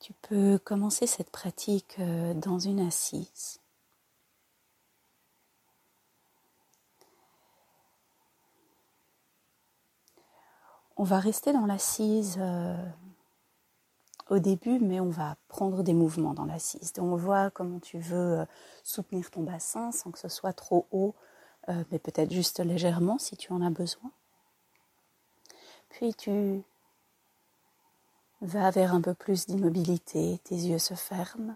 Tu peux commencer cette pratique dans une assise. On va rester dans l'assise au début, mais on va prendre des mouvements dans l'assise. Donc on voit comment tu veux soutenir ton bassin sans que ce soit trop haut, mais peut-être juste légèrement si tu en as besoin. Puis tu vas vers un peu plus d'immobilité, tes yeux se ferment.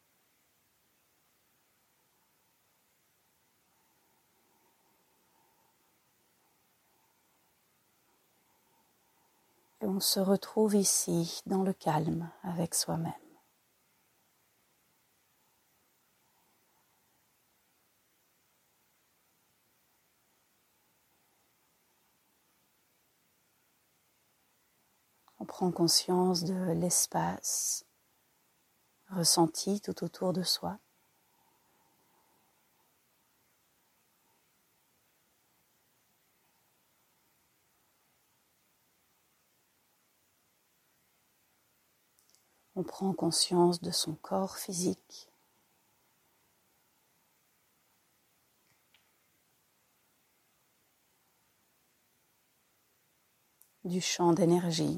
Et on se retrouve ici, dans le calme, avec soi-même. On prend conscience de l'espace ressenti tout autour de soi. On prend conscience de son corps physique. Du champ d'énergie.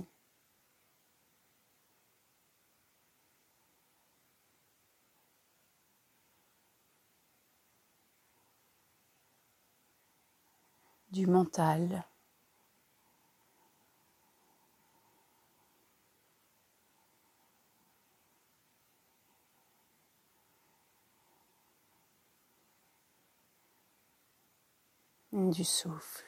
Du mental. Du souffle.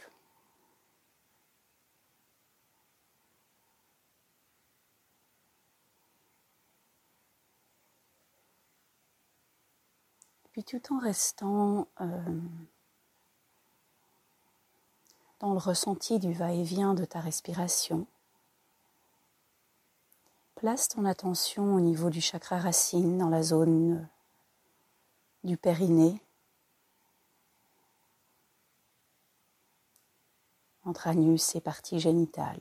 Puis tout en restant dans le ressenti du va-et-vient de ta respiration, place ton attention au niveau du chakra racine, dans la zone du périnée, entre anus et partie génitale.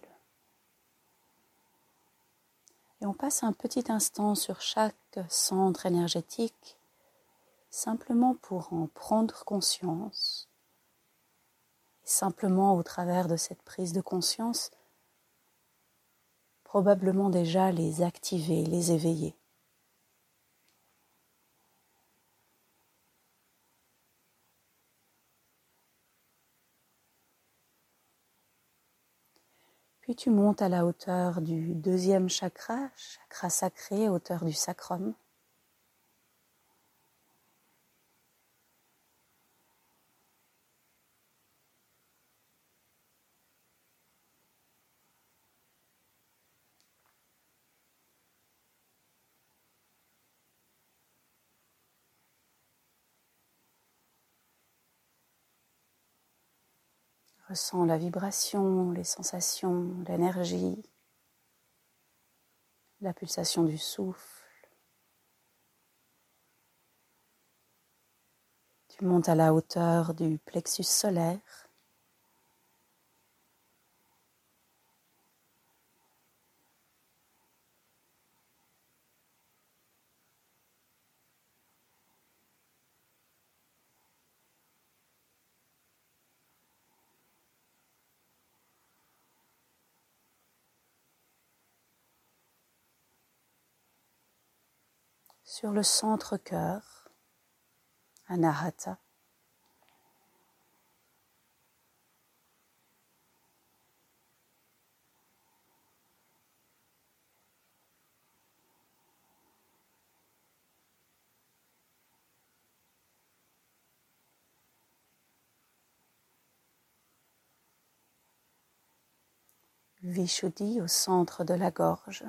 Et on passe un petit instant sur chaque centre énergétique, simplement pour en prendre conscience. Et simplement au travers de cette prise de conscience, probablement déjà les activer, les éveiller. Puis tu montes à la hauteur du deuxième chakra, chakra sacré, hauteur du sacrum. Ressens la vibration, les sensations, l'énergie, la pulsation du souffle. Tu montes à la hauteur du plexus solaire. Sur le centre-cœur, Anahata. Vishuddhi au centre de la gorge.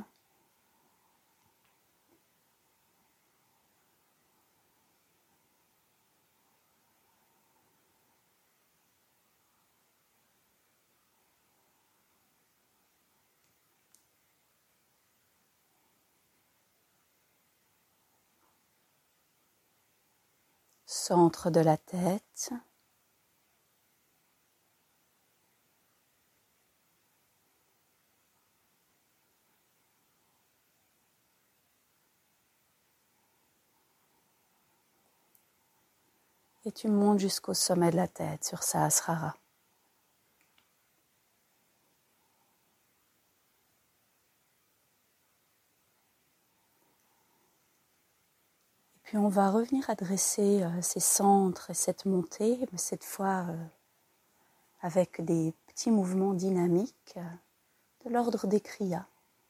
Centre de la tête. Et tu montes jusqu'au sommet de la tête sur Sahasrara. Et puis on va revenir adresser ces centres et cette montée, mais cette fois avec des petits mouvements dynamiques de l'ordre des kriyas.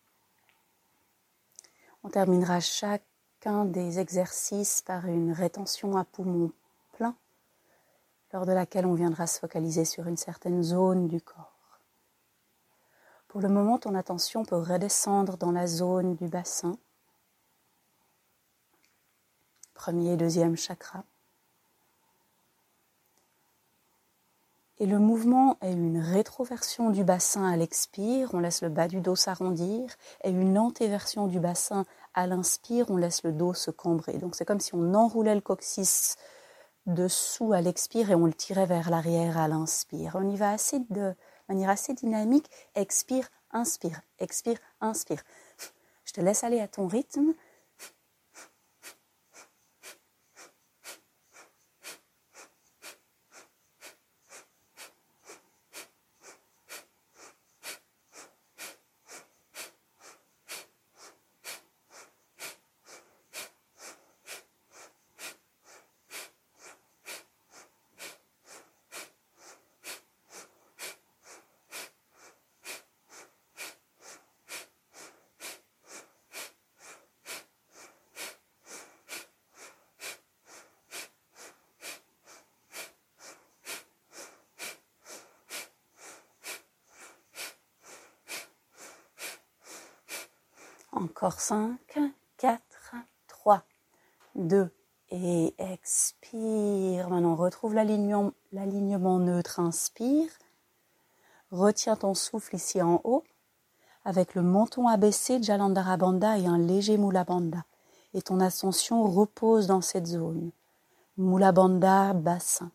On terminera chacun des exercices par une rétention à poumon plein, lors de laquelle on viendra se focaliser sur une certaine zone du corps. Pour le moment, ton attention peut redescendre dans la zone du bassin, premier et deuxième chakra. Et le mouvement est une rétroversion du bassin à l'expire, on laisse le bas du dos s'arrondir, et une antéversion du bassin à l'inspire, on laisse le dos se cambrer. Donc c'est comme si on enroulait le coccyx dessous à l'expire et on le tirait vers l'arrière à l'inspire. On y va de manière assez dynamique, expire, inspire, expire, inspire. Je te laisse aller à ton rythme. Encore 5, 4, 3, 2 et expire. Maintenant, retrouve l'alignement neutre, inspire. Retiens ton souffle ici en haut avec le menton abaissé, Jalandhara Bandha et un léger Mula Bandha. Et ton ascension repose dans cette zone. Mula Bandha, bassin.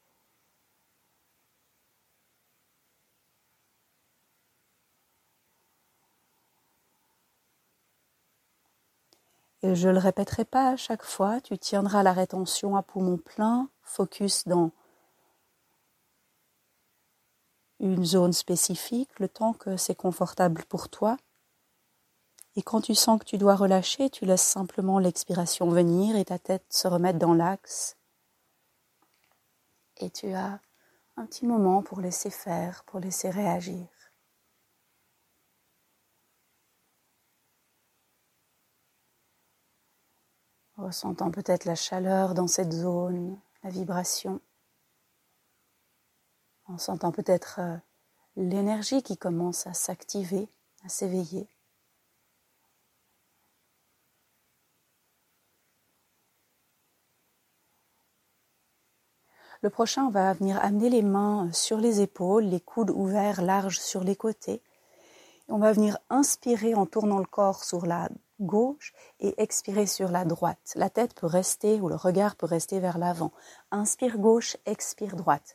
Et je ne le répéterai pas à chaque fois, tu tiendras la rétention à poumon plein, focus dans une zone spécifique, le temps que c'est confortable pour toi. Et quand tu sens que tu dois relâcher, tu laisses simplement l'expiration venir et ta tête se remettre dans l'axe. Et tu as un petit moment pour laisser faire, pour laisser réagir. Ressentant peut-être la chaleur dans cette zone, la vibration. En sentant peut-être l'énergie qui commence à s'activer, à s'éveiller. Le prochain, on va venir amener les mains sur les épaules, les coudes ouverts larges sur les côtés. On va venir inspirer en tournant le corps sur la gauche et expirer sur la droite. La tête peut rester ou le regard peut rester vers l'avant. Inspire gauche, expire droite.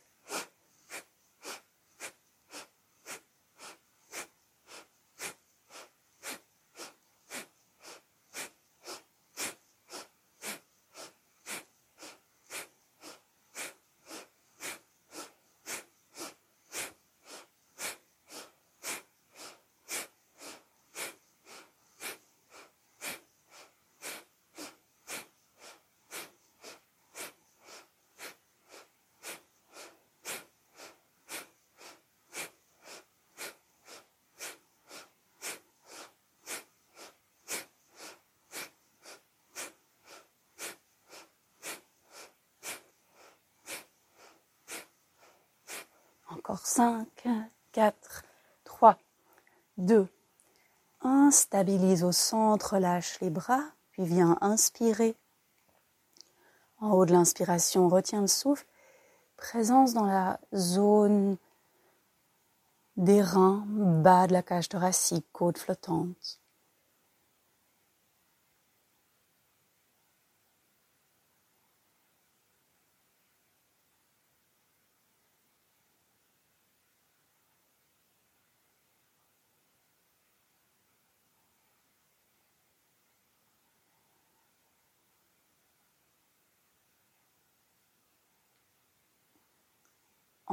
Encore 5, 4, 3, 2, 1. Stabilise au centre, lâche les bras, puis viens inspirer. En haut de l'inspiration, retiens le souffle. Présence dans la zone des reins, bas de la cage thoracique, côte flottante.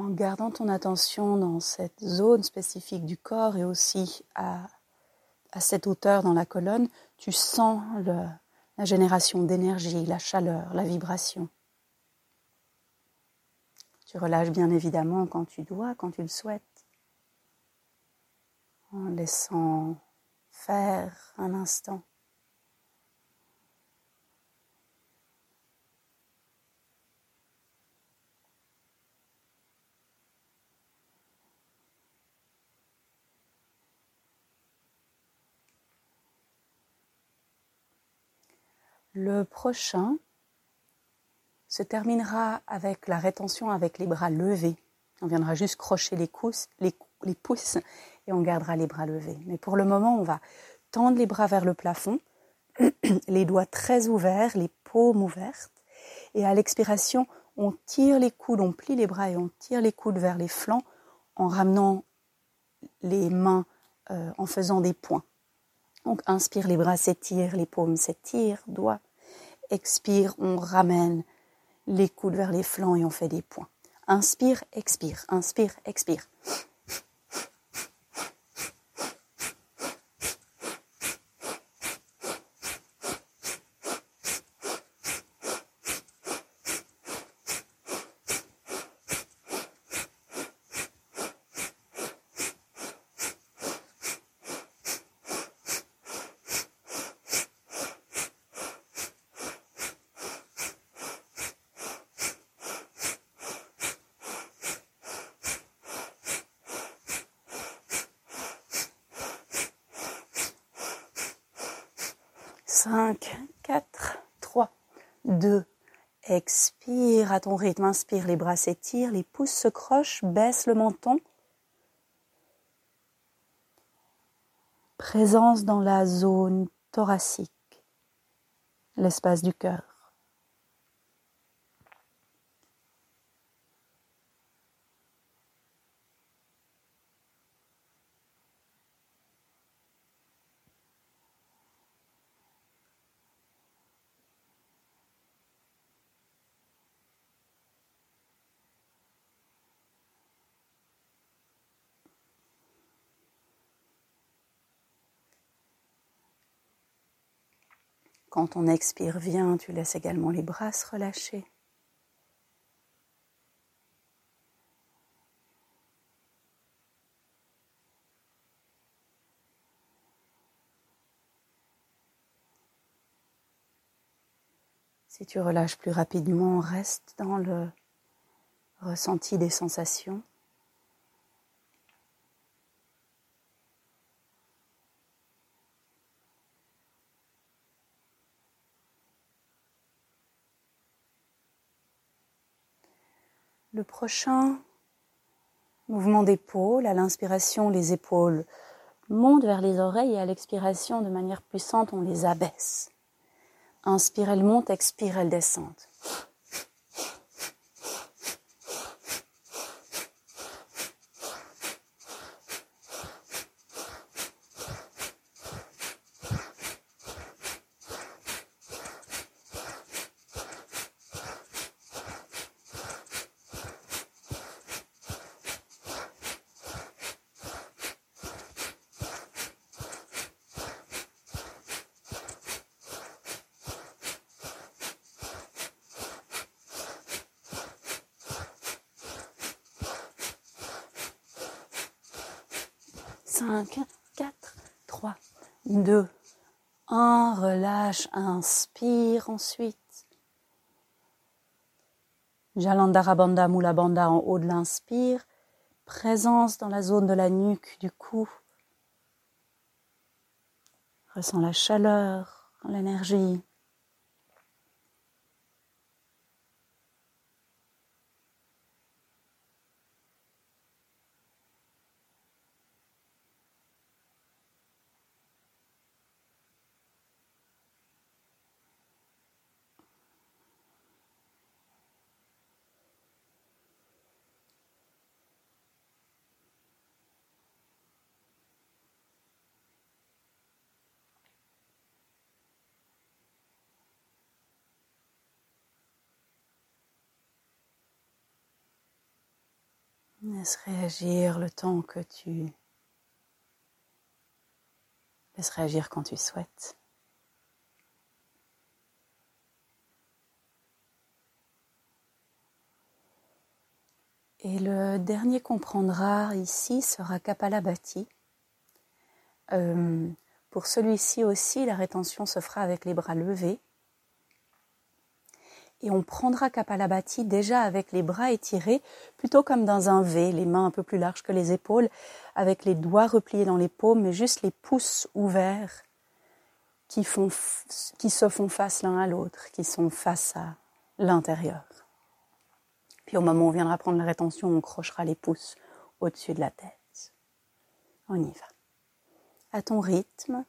en gardant ton attention dans cette zone spécifique du corps et aussi à cette hauteur dans la colonne, tu sens la génération d'énergie, la chaleur, la vibration. Tu relâches bien évidemment quand tu dois, quand tu le souhaites, en laissant faire un instant. Le prochain se terminera avec la rétention avec les bras levés. On viendra juste crocher les pouces et on gardera les bras levés. Mais pour le moment, on va tendre les bras vers le plafond, les doigts très ouverts, les paumes ouvertes. Et à l'expiration, on tire les coudes, on plie les bras et on tire les coudes vers les flancs en ramenant les mains, en faisant des points. Donc inspire, les bras s'étirent, les paumes s'étirent, doigts. Expire, on ramène les coudes vers les flancs et on fait des points. Inspire, expire, inspire, expire. Cinq, 4, 3, 2, expire à ton rythme, inspire, les bras s'étirent, les pouces se crochent, baisse le menton. Présence dans la zone thoracique, l'espace du cœur. Quand on expire bien, tu laisses également les bras se relâcher. Si tu relâches plus rapidement, reste dans le ressenti des sensations. Le prochain mouvement d'épaule, à l'inspiration, les épaules montent vers les oreilles et à l'expiration, de manière puissante, on les abaisse. Inspire, elles montent, expire, elles descendent. Cinq, 4, 3, 2, 1, relâche, inspire ensuite. Jalandhara Bandha, Mula Bandha en haut de l'inspire. Présence dans la zone de la nuque, du cou. Ressens la chaleur, l'énergie. Laisse réagir le temps que tu... Laisse réagir quand tu souhaites. Et le dernier qu'on prendra ici sera Kapalabhati. Pour celui-ci aussi, la rétention se fera avec les bras levés. Et on prendra Kapalabhati déjà avec les bras étirés, plutôt comme dans un V, les mains un peu plus larges que les épaules, avec les doigts repliés dans les paumes, mais juste les pouces ouverts qui se font face l'un à l'autre, qui sont face à l'intérieur. Puis au moment où on viendra prendre la rétention, on crochera les pouces au-dessus de la tête. On y va. À ton rythme.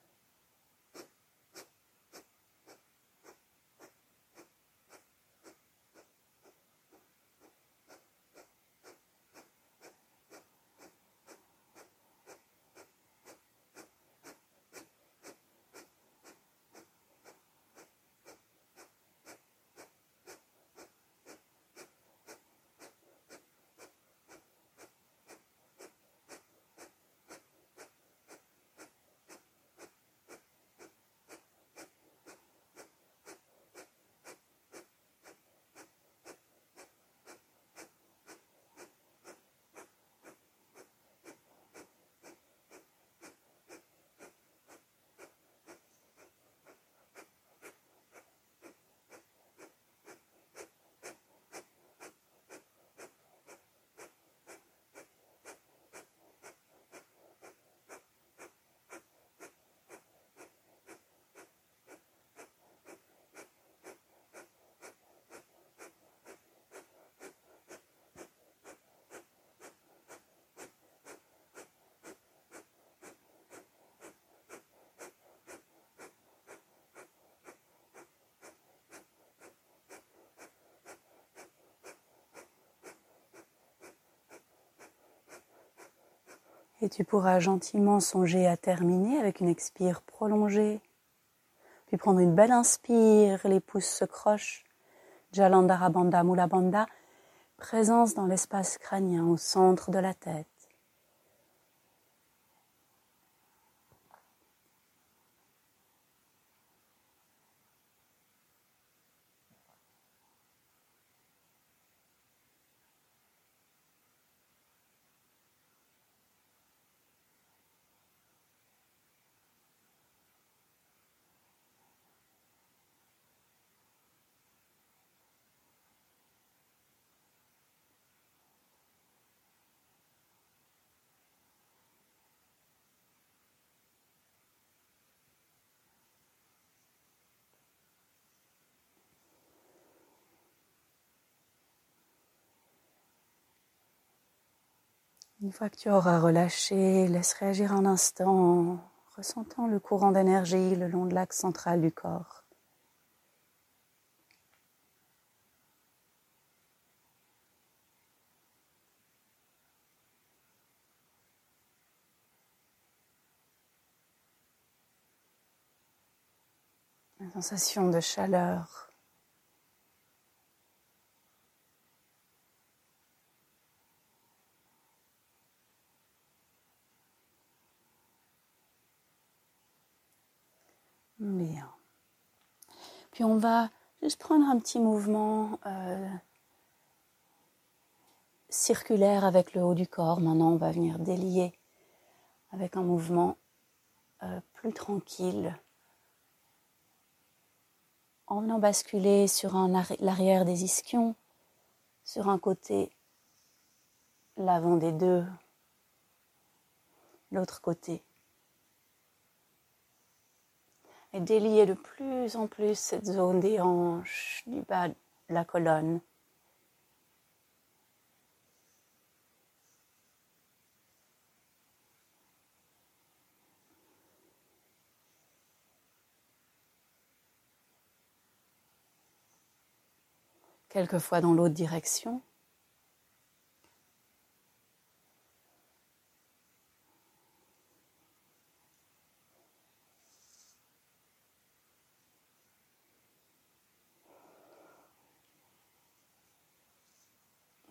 Et tu pourras gentiment songer à terminer avec une expire prolongée. Puis prendre une belle inspire, les pouces se crochent. Jalandhara Bandha Mula Bandha, présence dans l'espace crânien au centre de la tête. Une fois que tu auras relâché, laisse réagir un instant en ressentant le courant d'énergie le long de l'axe central du corps. La sensation de chaleur. Bien. Puis on va juste prendre un petit mouvement circulaire avec le haut du corps. Maintenant, on va venir délier avec un mouvement plus tranquille. En venant basculer sur l'arrière des ischions, sur un côté, l'avant des deux, l'autre côté. Et délier de plus en plus cette zone des hanches, du bas de la colonne. Quelquefois dans l'autre direction.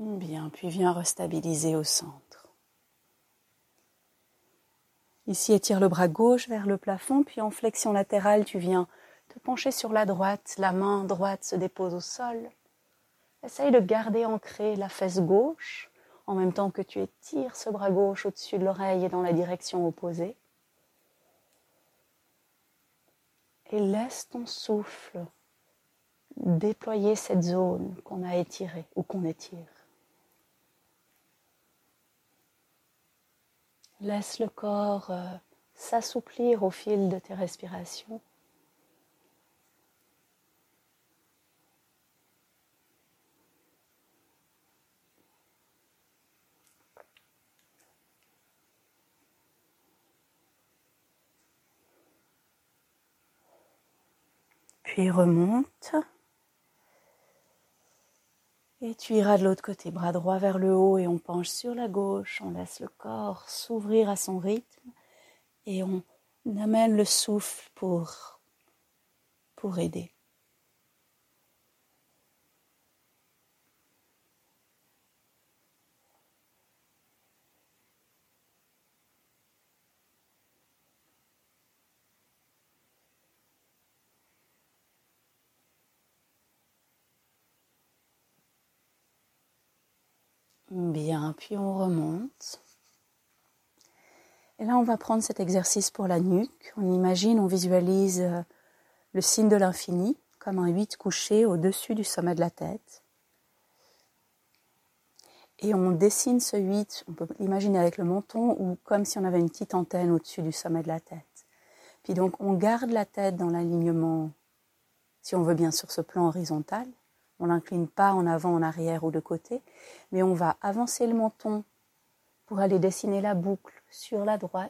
Bien, puis viens restabiliser au centre. Ici, étire le bras gauche vers le plafond, puis en flexion latérale, tu viens te pencher sur la droite. La main droite se dépose au sol. Essaye de garder ancrée la fesse gauche, en même temps que tu étires ce bras gauche au-dessus de l'oreille et dans la direction opposée. Et laisse ton souffle déployer cette zone qu'on a étirée ou qu'on étire. Laisse le corps s'assouplir au fil de tes respirations. Puis remonte. Et tu iras de l'autre côté, bras droit vers le haut et on penche sur la gauche. On laisse le corps s'ouvrir à son rythme et on amène le souffle pour aider. Bien, puis on remonte. Et là, on va prendre cet exercice pour la nuque. On imagine, on visualise le signe de l'infini, comme un 8 couché au-dessus du sommet de la tête. Et on dessine ce 8, on peut l'imaginer avec le menton ou comme si on avait une petite antenne au-dessus du sommet de la tête. Puis donc, on garde la tête dans l'alignement, si on veut bien sur ce plan horizontal. On l'incline pas en avant, en arrière ou de côté, mais on va avancer le menton pour aller dessiner la boucle sur la droite.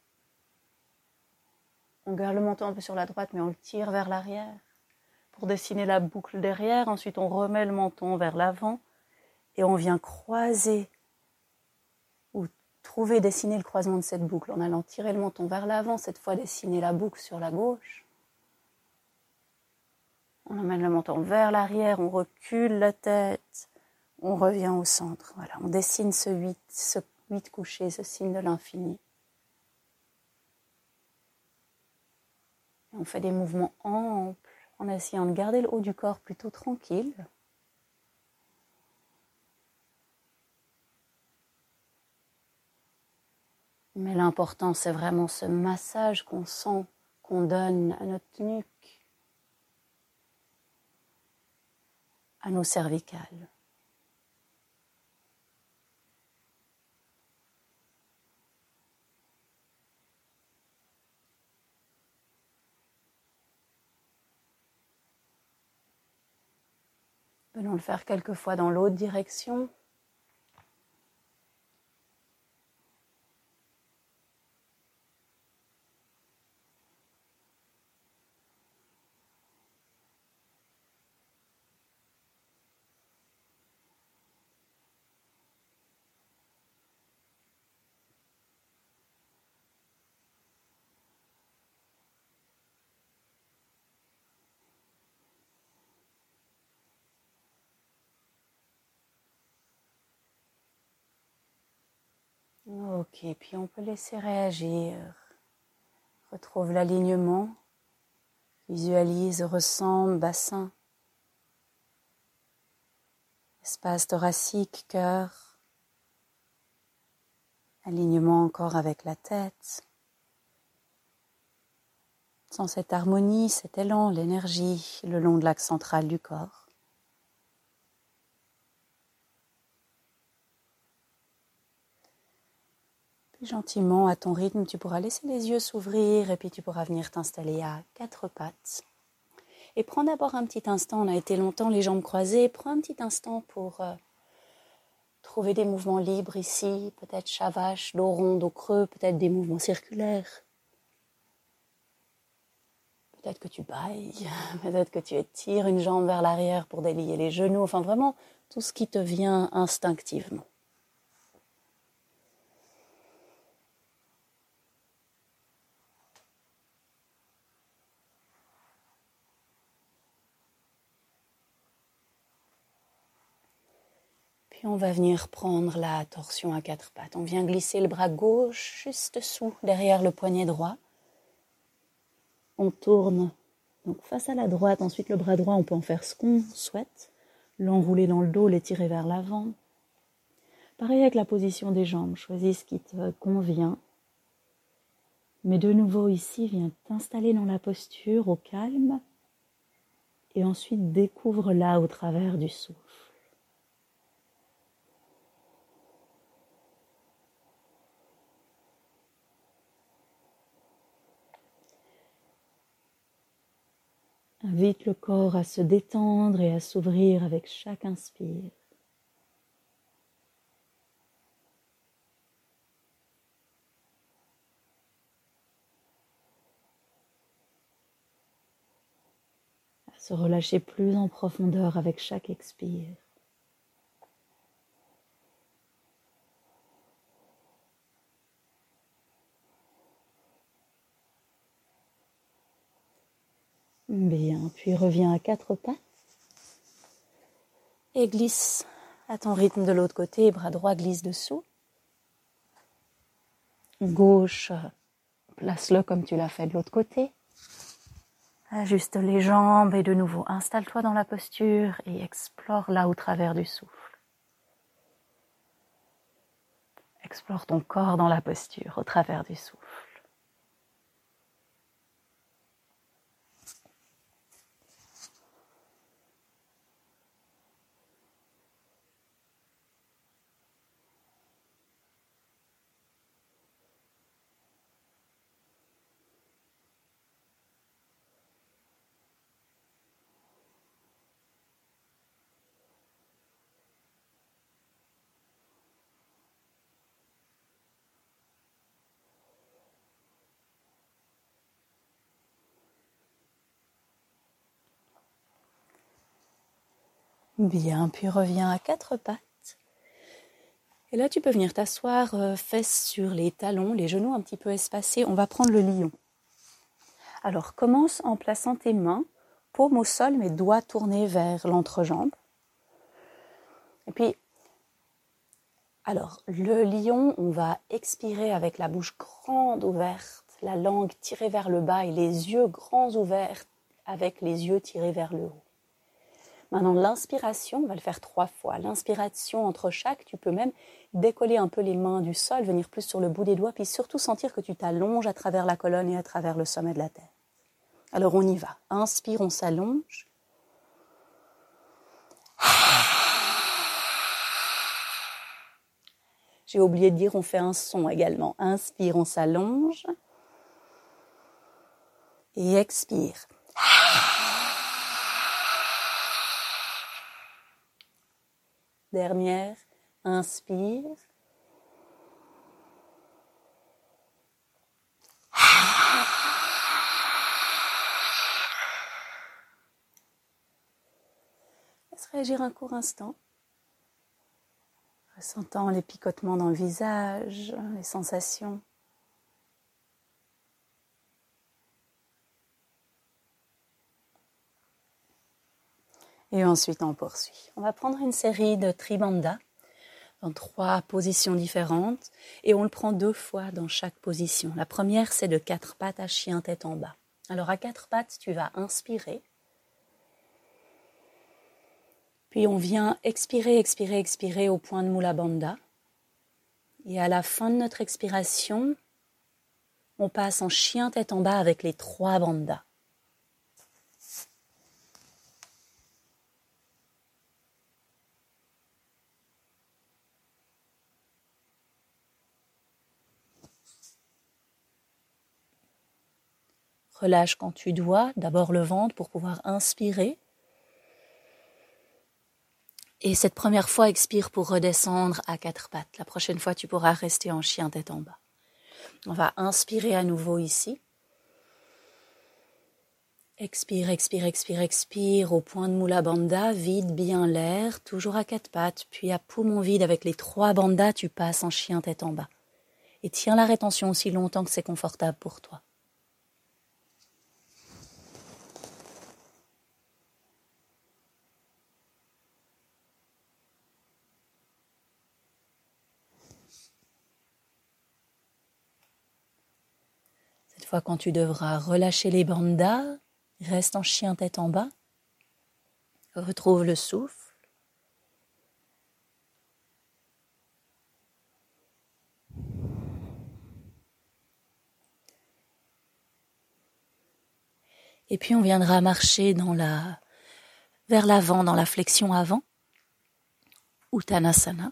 On garde le menton un peu sur la droite, mais on le tire vers l'arrière pour dessiner la boucle derrière. Ensuite, on remet le menton vers l'avant et on vient croiser ou trouver, dessiner le croisement de cette boucle en allant tirer le menton vers l'avant, cette fois dessiner la boucle sur la gauche. On emmène le menton vers l'arrière, on recule la tête, on revient au centre. Voilà, on dessine ce 8 couché, ce signe de l'infini. On fait des mouvements amples en essayant de garder le haut du corps plutôt tranquille. Mais l'important, c'est vraiment ce massage qu'on sent, qu'on donne à notre nuque, à nos cervicales. Venons le faire quelques fois dans l'autre direction. Ok, puis on peut laisser réagir. Retrouve l'alignement. Visualise, ressent, bassin. Espace thoracique, cœur. Alignement encore avec la tête. Sens cette harmonie, cet élan, l'énergie le long de l'axe central du corps. Puis gentiment, à ton rythme, tu pourras laisser les yeux s'ouvrir et puis tu pourras venir t'installer à 4 pattes. Et prends d'abord un petit instant, on a été longtemps les jambes croisées, prends un petit instant pour trouver des mouvements libres ici, peut-être chat vache, dos rond, dos creux, peut-être des mouvements circulaires. Peut-être que tu bailles, peut-être que tu étires une jambe vers l'arrière pour délier les genoux, enfin vraiment tout ce qui te vient instinctivement. Puis on va venir prendre la torsion à 4 pattes. On vient glisser le bras gauche juste dessous, derrière le poignet droit. On tourne donc face à la droite. Ensuite, le bras droit, on peut en faire ce qu'on souhaite. L'enrouler dans le dos, l'étirer vers l'avant. Pareil avec la position des jambes. Choisis ce qui te convient. Mais de nouveau ici, viens t'installer dans la posture au calme. Et ensuite, découvre-la au travers du souffle. Invite le corps à se détendre et à s'ouvrir avec chaque inspire. À se relâcher plus en profondeur avec chaque expire. Bien, puis reviens à 4 pattes et glisse à ton rythme de l'autre côté, bras droit glisse dessous. Gauche, place-le comme tu l'as fait de l'autre côté. Ajuste les jambes et de nouveau installe-toi dans la posture et explore là au travers du souffle. Explore ton corps dans la posture au travers du souffle. Bien, puis reviens à 4 pattes. Et là, tu peux venir t'asseoir, fesses sur les talons, les genoux un petit peu espacés. On va prendre le lion. Alors, commence en plaçant tes mains, paume au sol, mais doigts tournés vers l'entrejambe. Et puis, alors, le lion, on va expirer avec la bouche grande ouverte, la langue tirée vers le bas et les yeux grands ouverts avec les yeux tirés vers le haut. Maintenant, l'inspiration, on va le faire 3 fois. L'inspiration entre chaque, tu peux même décoller un peu les mains du sol, venir plus sur le bout des doigts, puis surtout sentir que tu t'allonges à travers la colonne et à travers le sommet de la tête. Alors, on y va. Inspire, on s'allonge. J'ai oublié de dire, on fait un son également. Inspire, on s'allonge. Et expire. Dernière, inspire. Laisse réagir un court instant. Ressentant les picotements dans le visage, les sensations. Et ensuite, on poursuit. On va prendre une série de Tribandha dans 3 positions différentes et on le prend 2 fois dans chaque position. La première, c'est de 4 pattes à chien tête en bas. Alors, à 4 pattes, tu vas inspirer. Puis, on vient expirer, expirer, expirer au point de Mula Bandha. Et à la fin de notre expiration, on passe en chien tête en bas avec les 3 bandhas. Relâche quand tu dois, d'abord le ventre pour pouvoir inspirer. Et cette première fois, expire pour redescendre à 4 pattes. La prochaine fois, tu pourras rester en chien tête en bas. On va inspirer à nouveau ici. Expire, expire, expire, expire au point de Mula Bandha, vide bien l'air, toujours à 4 pattes, puis à poumon vide avec les 3 bandhas, tu passes en chien tête en bas. Et tiens la rétention aussi longtemps que c'est confortable pour toi. fois quand tu devras relâcher les bandhas, reste en chien tête en bas. Retrouve le souffle. Et puis on viendra marcher vers l'avant, dans la flexion avant, Uttanasana.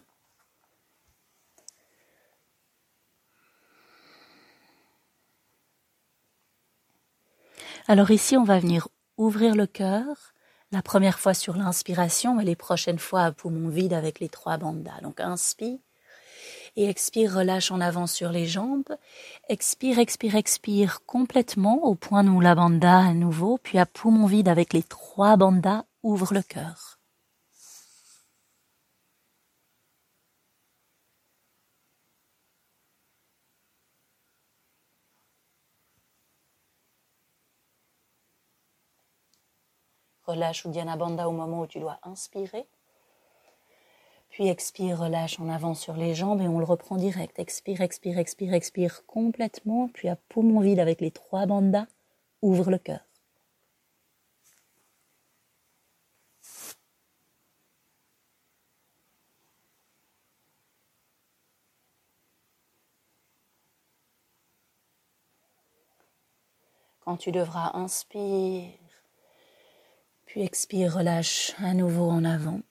Alors ici, on va venir ouvrir le cœur, la première fois sur l'inspiration et les prochaines fois à poumon vide avec les 3 bandhas. Donc inspire et expire, relâche en avant sur les jambes. Expire, expire, expire complètement au point où la bandha à nouveau, puis à poumon vide avec les 3 bandhas, ouvre le cœur. Relâche Uddiyana Bandha au moment où tu dois inspirer. Puis expire, relâche en avant sur les jambes et on le reprend direct. Expire, expire, expire, expire complètement. Puis à poumon vide avec les 3 bandhas, ouvre le cœur. Quand tu devras, inspire. Puis expire, relâche à nouveau en avant.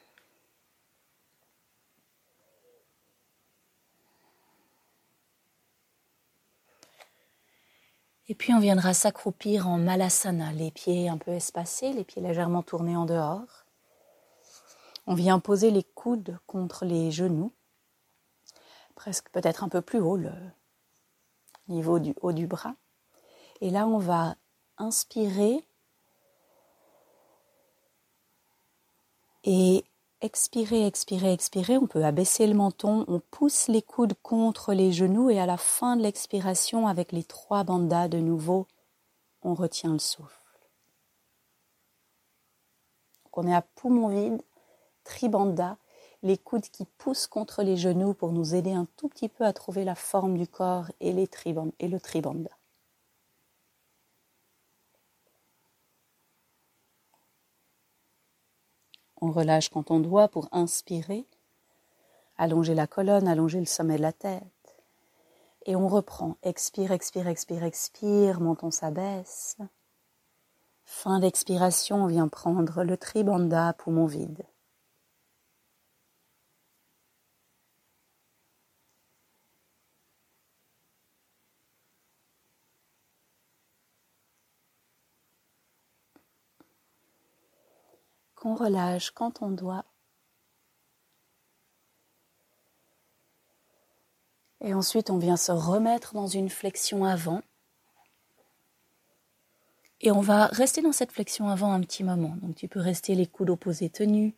Et puis on viendra s'accroupir en Malasana, les pieds un peu espacés, les pieds légèrement tournés en dehors. On vient poser les coudes contre les genoux, presque peut-être un peu plus haut, le niveau du haut du bras. Et là on va inspirer et expirer, expirer, expirer. On peut abaisser le menton, on pousse les coudes contre les genoux et à la fin de l'expiration, avec les 3 bandhas de nouveau, on retient le souffle. Donc on est à poumon vide, tribandha, les coudes qui poussent contre les genoux pour nous aider un tout petit peu à trouver la forme du corps et le tribandha. On relâche quand on doit pour inspirer, allonger la colonne, allonger le sommet de la tête. Et on reprend. Expire, expire, expire, expire, menton s'abaisse. Fin d'expiration, on vient prendre le tribandha, poumon vide. Qu'on relâche quand on doit. Et ensuite, on vient se remettre dans une flexion avant. Et on va rester dans cette flexion avant un petit moment. Donc tu peux rester les coudes opposés tenus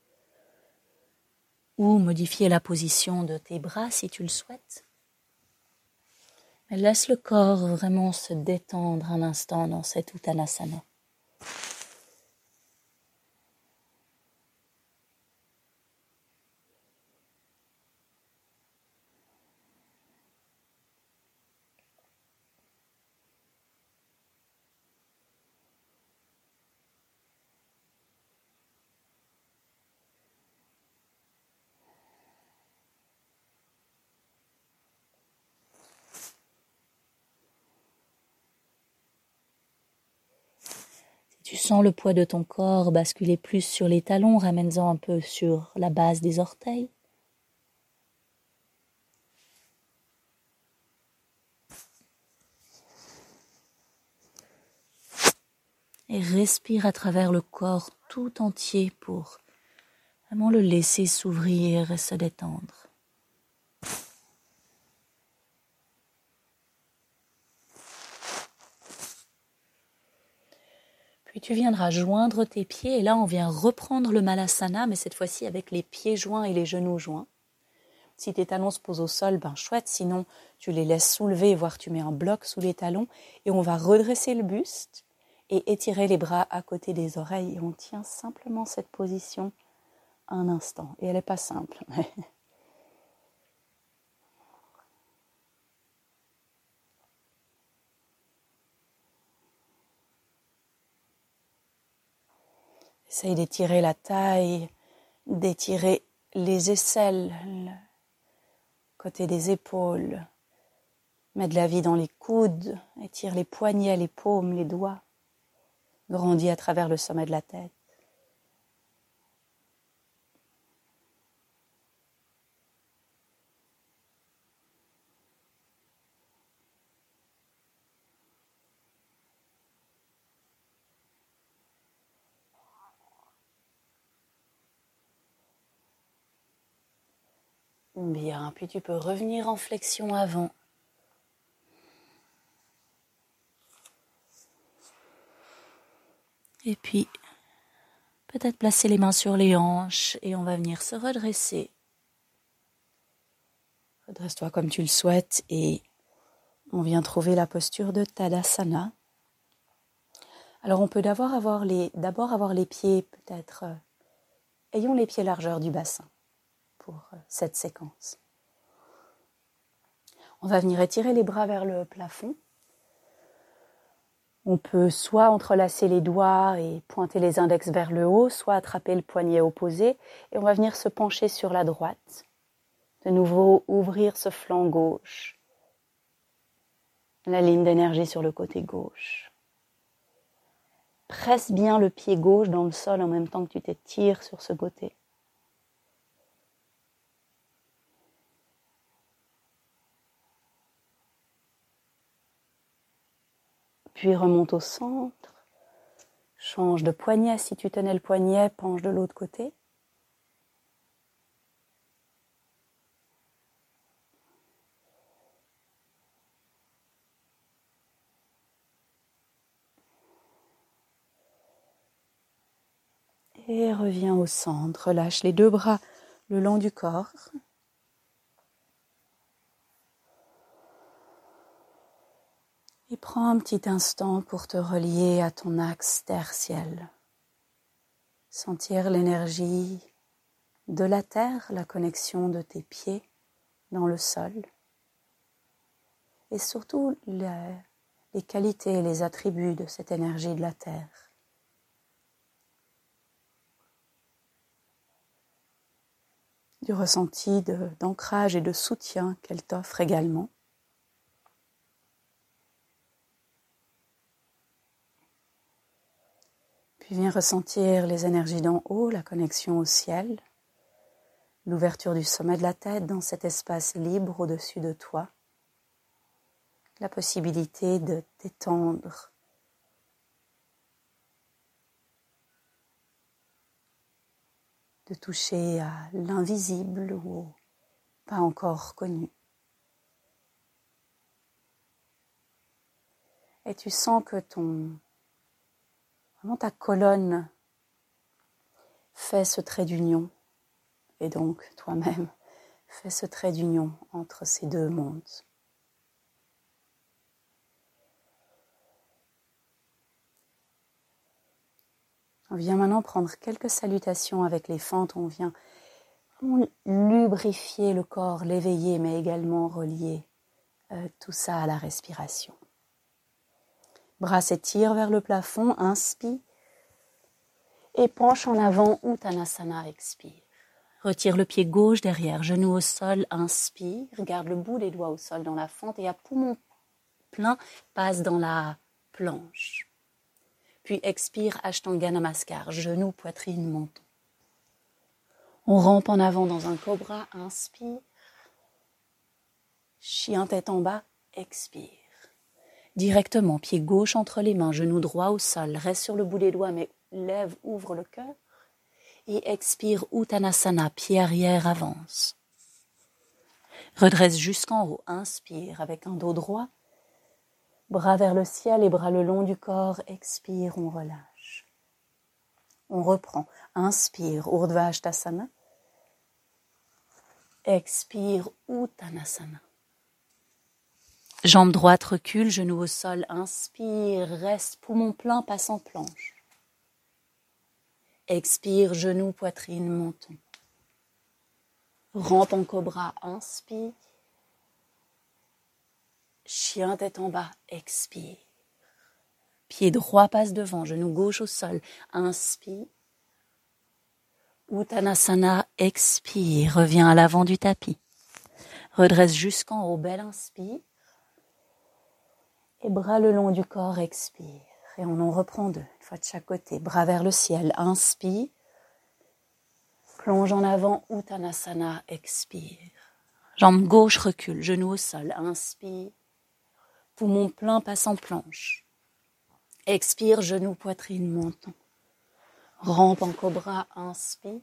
ou modifier la position de tes bras si tu le souhaites. Mais laisse le corps vraiment se détendre un instant dans cette Uttanasana. Tu sens le poids de ton corps basculer plus sur les talons, ramène-en un peu sur la base des orteils. Et respire à travers le corps tout entier pour vraiment le laisser s'ouvrir et se détendre. Puis tu viendras joindre tes pieds et là on vient reprendre le Malasana, mais cette fois-ci avec les pieds joints et les genoux joints. Si tes talons se posent au sol, ben chouette, sinon tu les laisses soulever, voire tu mets un bloc sous les talons et on va redresser le buste et étirer les bras à côté des oreilles. Et on tient simplement cette position un instant. Et elle n'est pas simple. Essaye d'étirer la taille, d'étirer les aisselles, le côté des épaules. Mets de la vie dans les coudes, étire les poignets, les paumes, les doigts. Grandis à travers le sommet de la tête. Bien, puis tu peux revenir en flexion avant. Et puis, peut-être placer les mains sur les hanches et on va venir se redresser. Redresse-toi comme tu le souhaites et on vient trouver la posture de Tadasana. Alors on peut d'abord avoir les pieds peut-être, ayons les pieds largeur du bassin pour cette séquence. On va venir étirer les bras vers le plafond. On peut soit entrelacer les doigts et pointer les index vers le haut, soit attraper le poignet opposé et on va venir se pencher sur la droite. De nouveau, ouvrir ce flanc gauche. La ligne d'énergie sur le côté gauche. Presse bien le pied gauche dans le sol en même temps que tu t'étires sur ce côté. Puis remonte au centre. Change de poignet. Si tu tenais le poignet, penche de l'autre côté. Et reviens au centre. Relâche les deux bras le long du corps. Et prends un petit instant pour te relier à ton axe terre-ciel. Sentir l'énergie de la terre, la connexion de tes pieds dans le sol. Et surtout les qualités et les attributs de cette énergie de la terre. Du ressenti d'ancrage et de soutien qu'elle t'offre également. Puis viens ressentir les énergies d'en haut, la connexion au ciel, l'ouverture du sommet de la tête dans cet espace libre au-dessus de toi, la possibilité de t'étendre, de toucher à l'invisible ou au pas encore connu. Et tu sens que vraiment ta colonne fait ce trait d'union, et donc toi-même fais ce trait d'union entre ces deux mondes. On vient maintenant prendre quelques salutations avec les fentes, on vient lubrifier le corps, l'éveiller, mais également relier tout ça à la respiration. Bras s'étirent vers le plafond, inspire. Et penche en avant, Uttanasana, expire. Retire le pied gauche derrière, genou au sol, inspire. Garde le bout des doigts au sol dans la fente et à poumon plein, passe dans la planche. Puis expire, Ashtanga Namaskar, genou, poitrine, menton. On rampe en avant dans un cobra, inspire. Chien tête en bas, expire. Directement, pied gauche entre les mains, genou droit au sol, reste sur le bout des doigts, mais lève, ouvre le cœur. Et expire, Uttanasana, pied arrière, avance. Redresse jusqu'en haut, inspire avec un dos droit. Bras vers le ciel et bras le long du corps, expire, on relâche. On reprend, inspire, Urdhva Hastasana. Expire, Uttanasana. Jambe droite recule, genou au sol, inspire, reste, poumon plein, passe en planche. Expire, genou, poitrine, menton. Rampe en cobra, inspire. Chien tête en bas, expire. Pied droit passe devant, genou gauche au sol, inspire. Uttanasana, expire, reviens à l'avant du tapis. Redresse jusqu'en haut, belle inspire. Et bras le long du corps, expire. Et on en reprend deux, une fois de chaque côté. Bras vers le ciel, inspire. Plonge en avant, Uttanasana, expire. Jambe gauche recule, genou au sol, inspire. Poumon plein, passe en planche. Expire, genou, poitrine, menton. Rampe en cobra, inspire.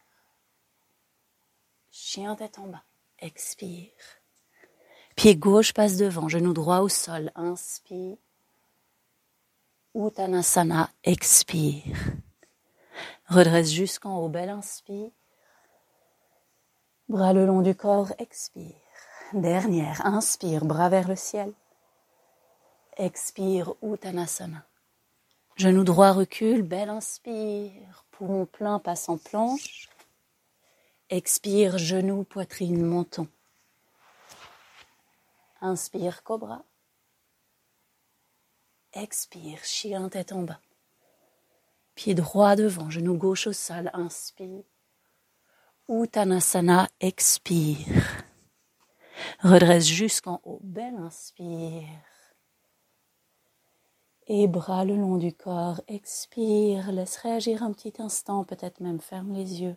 Chien tête en bas, expire. Pied gauche passe devant, genou droit au sol, inspire. Uttanasana, expire. Redresse jusqu'en haut, belle inspire. Bras le long du corps, expire. Dernière, inspire, bras vers le ciel. Expire, Uttanasana. Genou droit recule, belle inspire. Poumon plein, passe en planche. Expire, genou, poitrine, menton. Inspire, cobra. Expire, chien tête en bas. Pied droit devant, genou gauche au sol, inspire. Uttanasana, expire. Redresse jusqu'en haut, belle inspire. Et bras le long du corps, expire. Laisse réagir un petit instant, peut-être même ferme les yeux.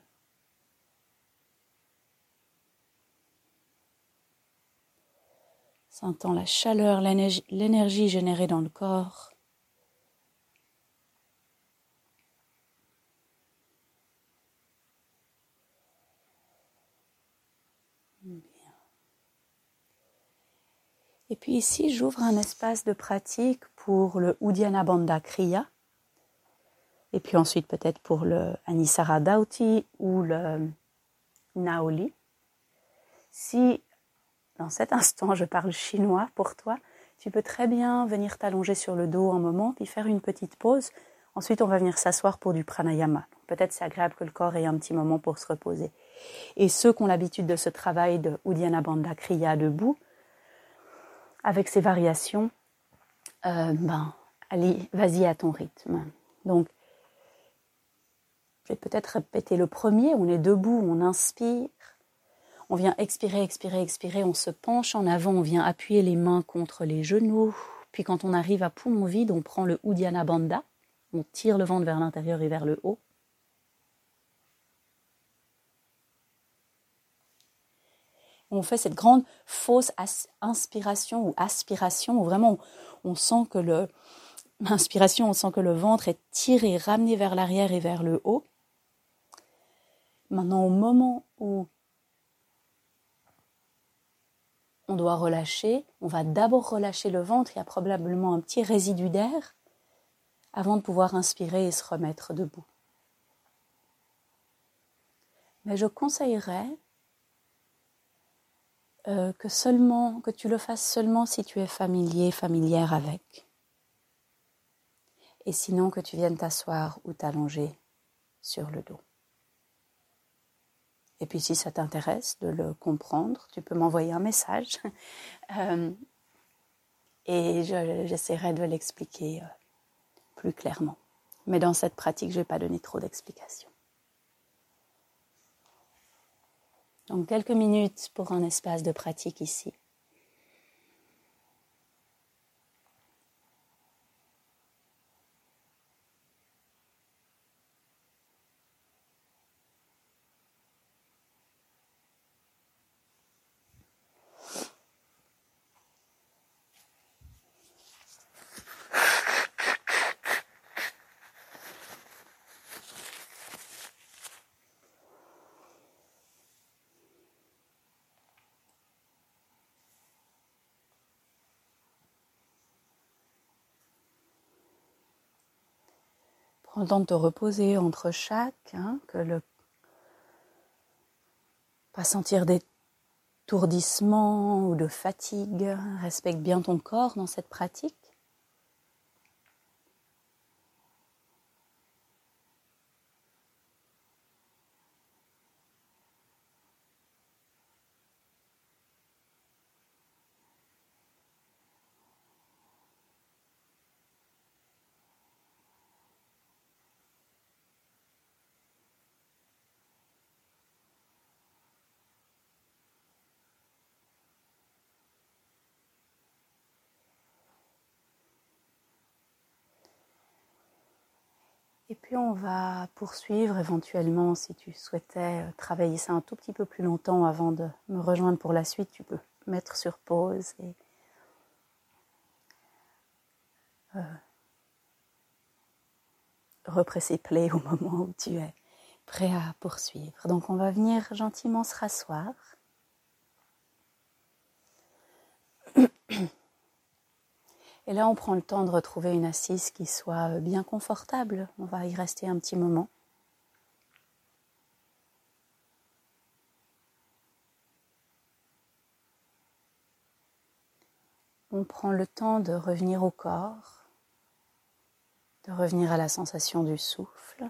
Sentant la chaleur, l'énergie générée dans le corps. Bien. Et puis ici, j'ouvre un espace de pratique pour le Uddiyana Bandha Kriya. Et puis ensuite peut-être pour le Anusara Dhauti ou le Naoli. Si dans cet instant je parle chinois pour toi, tu peux très bien venir t'allonger sur le dos un moment, puis faire une petite pause. Ensuite, on va venir s'asseoir pour du pranayama. Donc, peut-être c'est agréable que le corps ait un petit moment pour se reposer. Et ceux qui ont l'habitude de ce travail de Uddiyana Bandha Kriya debout, avec ses variations, allez, vas-y à ton rythme. Donc, je vais peut-être répéter le premier. On est debout, on inspire. On vient expirer, expirer, expirer. On se penche en avant, on vient appuyer les mains contre les genoux. Puis quand on arrive à poumon vide, on prend le Uddiyana Bandha. On tire le ventre vers l'intérieur et vers le haut. On fait cette grande fausse inspiration ou aspiration où vraiment on sent que l'inspiration, on sent que le ventre est tiré, ramené vers l'arrière et vers le haut. Maintenant, au moment où on doit relâcher, on va d'abord relâcher le ventre, il y a probablement un petit résidu d'air avant de pouvoir inspirer et se remettre debout. Mais je conseillerais que tu le fasses seulement si tu es familière avec. Et sinon que tu viennes t'asseoir ou t'allonger sur le dos. Et puis si ça t'intéresse de le comprendre, tu peux m'envoyer un message et j'essaierai de l'expliquer plus clairement. Mais dans cette pratique, je ne vais pas donner trop d'explications. Donc quelques minutes pour un espace de pratique ici. Prends le temps de te reposer entre chaque, pas sentir d'étourdissement ou de fatigue. Respecte bien ton corps dans cette pratique. Et puis on va poursuivre éventuellement, si tu souhaitais travailler ça un tout petit peu plus longtemps avant de me rejoindre pour la suite, tu peux mettre sur pause et represser play au moment où tu es prêt à poursuivre. Donc on va venir gentiment se rasseoir. Et là, on prend le temps de retrouver une assise qui soit bien confortable. On va y rester un petit moment. On prend le temps de revenir au corps, de revenir à la sensation du souffle.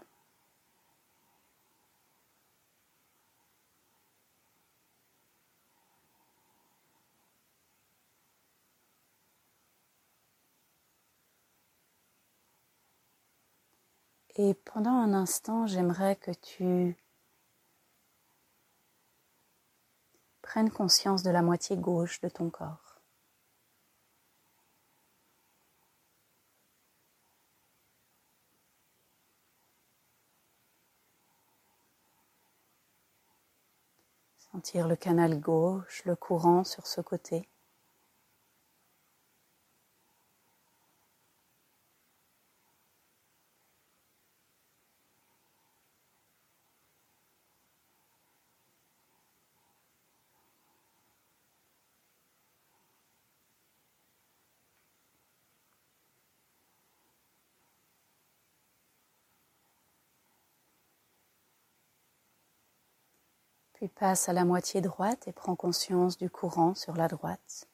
Et pendant un instant, j'aimerais que tu prennes conscience de la moitié gauche de ton corps. Sentir le canal gauche, le courant sur ce côté. Puis passe à la moitié droite et prends conscience du courant sur la droite.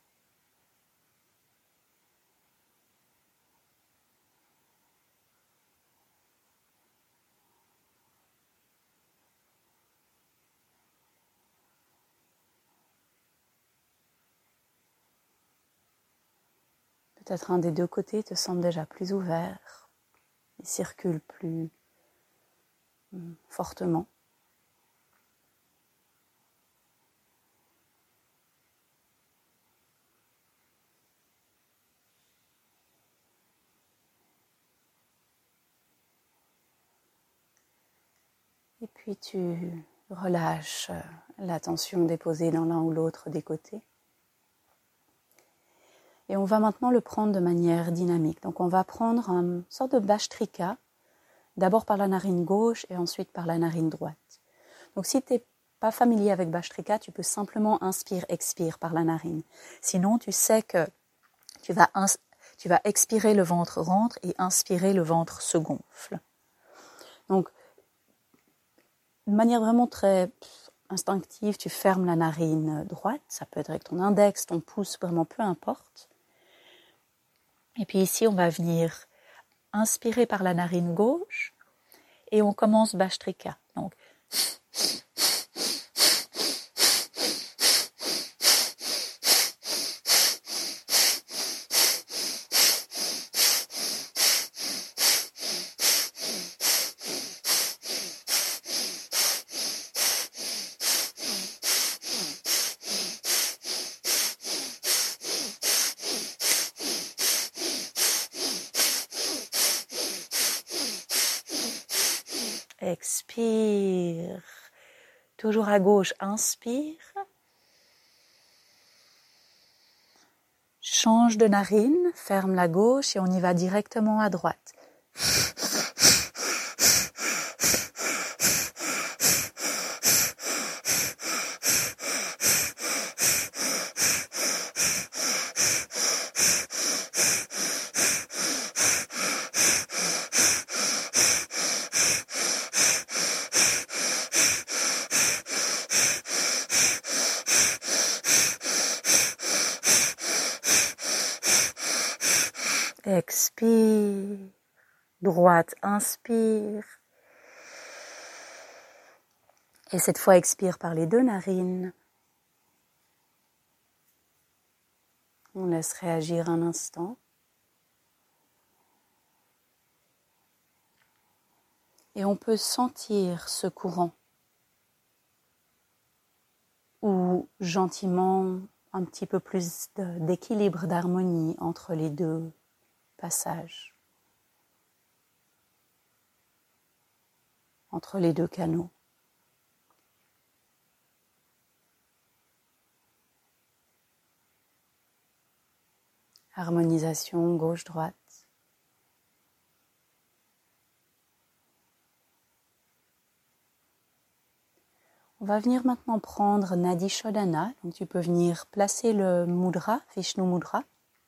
Peut-être un des deux côtés te semble déjà plus ouvert et circule plus fortement. Et puis tu relâches la tension déposée dans l'un ou l'autre des côtés. Et on va maintenant le prendre de manière dynamique. Donc on va prendre une sorte de Bhastrika, d'abord par la narine gauche et ensuite par la narine droite. Donc si tu n'es pas familier avec Bhastrika, tu peux simplement inspire-expire par la narine. Sinon, tu sais que tu vas expirer, le ventre rentre et inspirer, le ventre se gonfle. Donc, de manière vraiment très instinctive, tu fermes la narine droite. Ça peut être avec ton index, ton pouce, vraiment peu importe. Et puis ici, on va venir inspirer par la narine gauche et on commence Bhastrika. Donc, expire. Toujours à gauche, inspire. Change de narine, ferme la gauche et on y va directement à droite. Expire, droite, inspire. Et cette fois, expire par les deux narines. On laisse réagir un instant. Et on peut sentir ce courant. Ou gentiment, un petit peu plus d'équilibre, d'harmonie entre les deux passages. entre les deux canaux. Harmonisation gauche-droite. On va venir maintenant prendre Nadi Shodhana. Donc tu peux venir placer le mudra, Vishnu Mudra.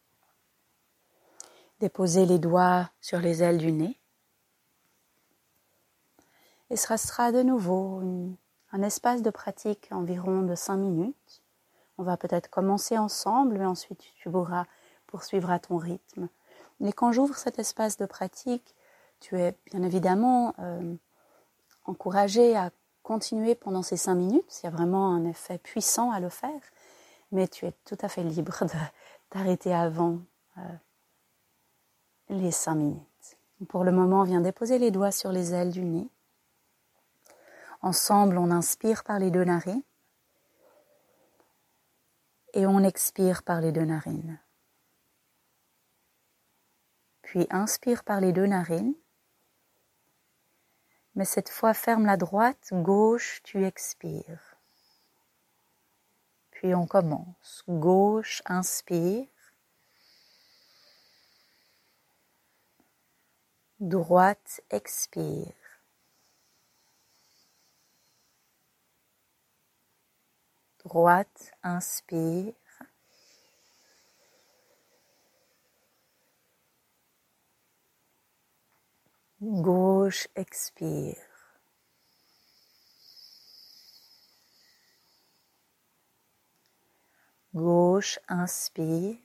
Déposer les doigts sur les ailes du nez. Et ce sera de nouveau un espace de pratique environ de 5 minutes. On va peut-être commencer ensemble, mais ensuite tu pourras poursuivre à ton rythme. Mais quand j'ouvre cet espace de pratique, tu es bien évidemment encouragé à continuer pendant ces 5 minutes. Il y a vraiment un effet puissant à le faire, mais tu es tout à fait libre d'arrêter avant les 5 minutes. Pour le moment, viens déposer les doigts sur les ailes du nez. Ensemble, on inspire par les deux narines et on expire par les deux narines. Puis inspire par les deux narines, mais cette fois ferme la droite, gauche, tu expires. Puis on commence. Gauche, inspire. Droite, expire. Droite, inspire. Gauche, expire. Gauche, inspire.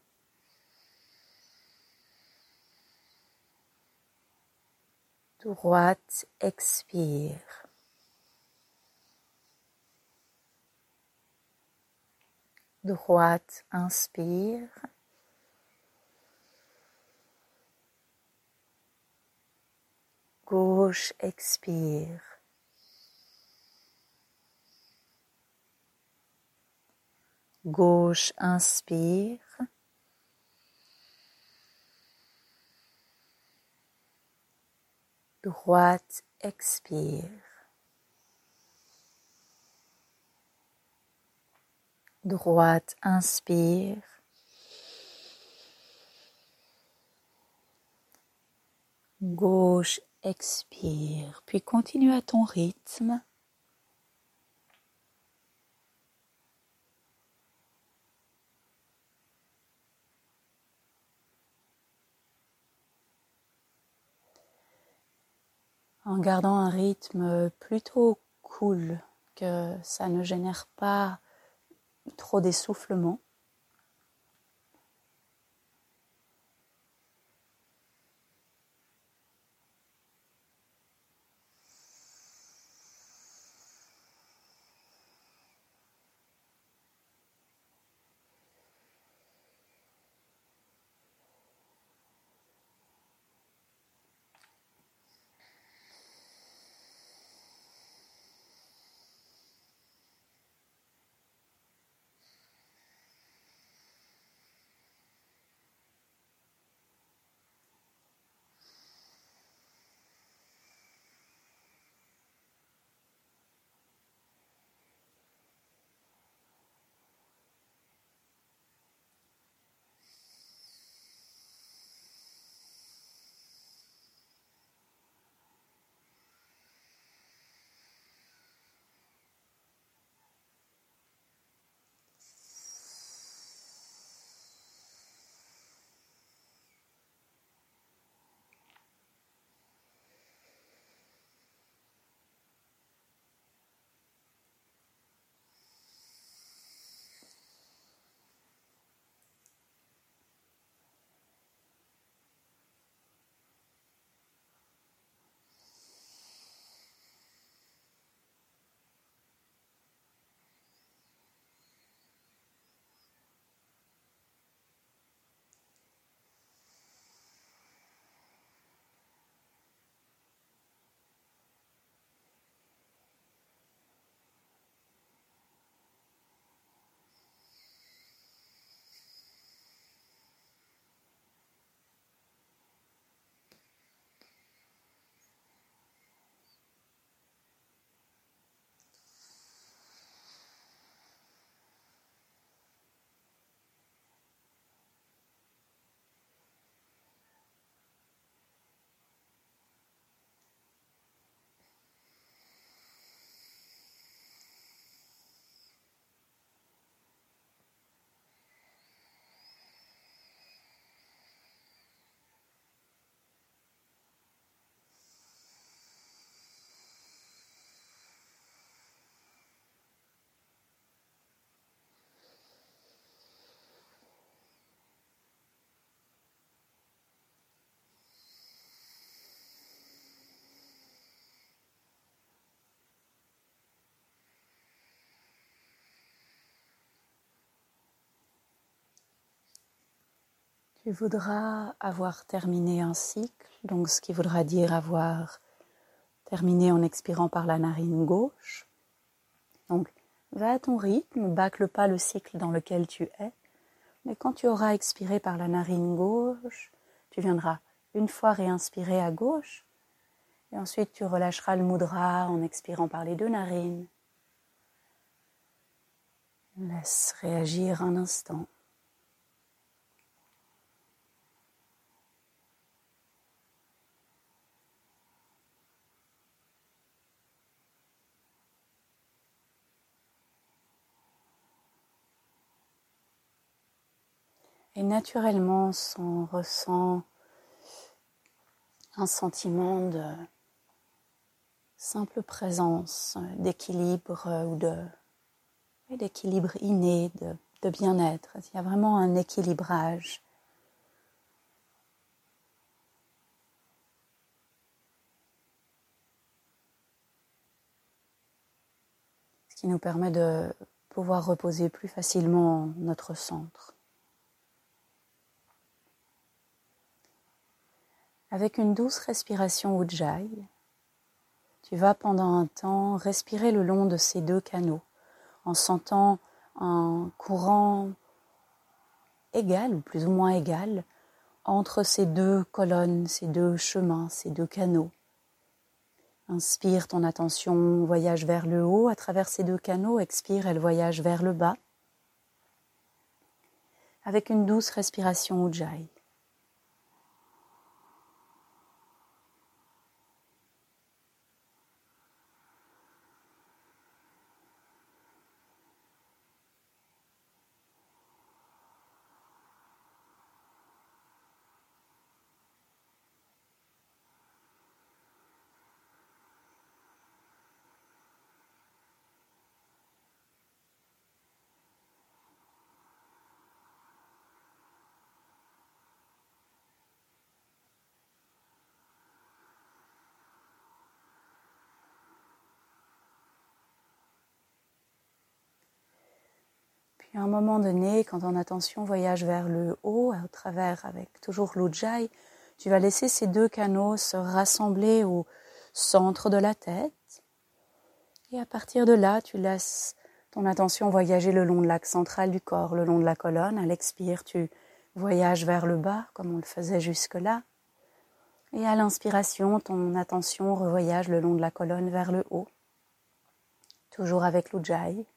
Droite, expire. Droite, inspire. Gauche, expire. Gauche, inspire. Droite, expire. Droite, inspire. Gauche, expire. Puis continue à ton rythme. En gardant un rythme plutôt cool, que ça ne génère pas trop d'essoufflement. Tu voudras avoir terminé un cycle, donc ce qui voudra dire avoir terminé en expirant par la narine gauche. Donc, va à ton rythme, bâcle pas le cycle dans lequel tu es, mais quand tu auras expiré par la narine gauche, tu viendras une fois réinspirer à gauche, et ensuite tu relâcheras le mudra en expirant par les deux narines. Laisse réagir un instant. Et naturellement, on ressent un sentiment de simple présence, d'équilibre ou d'équilibre inné, de bien-être. Il y a vraiment un équilibrage. Ce qui nous permet de pouvoir reposer plus facilement notre centre. Avec une douce respiration Ujjayi, tu vas pendant un temps respirer le long de ces deux canaux en sentant un courant égal ou plus ou moins égal entre ces deux colonnes, ces deux chemins, ces deux canaux. Inspire, ton attention voyage vers le haut à travers ces deux canaux. Expire, elle voyage vers le bas. Avec une douce respiration Ujjayi. Puis à un moment donné, quand ton attention voyage vers le haut, à travers avec toujours l'Ujjayi, tu vas laisser ces deux canaux se rassembler au centre de la tête. Et à partir de là, tu laisses ton attention voyager le long de l'axe central du corps, le long de la colonne. À l'expire, tu voyages vers le bas, comme on le faisait jusque-là. Et à l'inspiration, ton attention revoyage le long de la colonne vers le haut, toujours avec l'Ujjayi.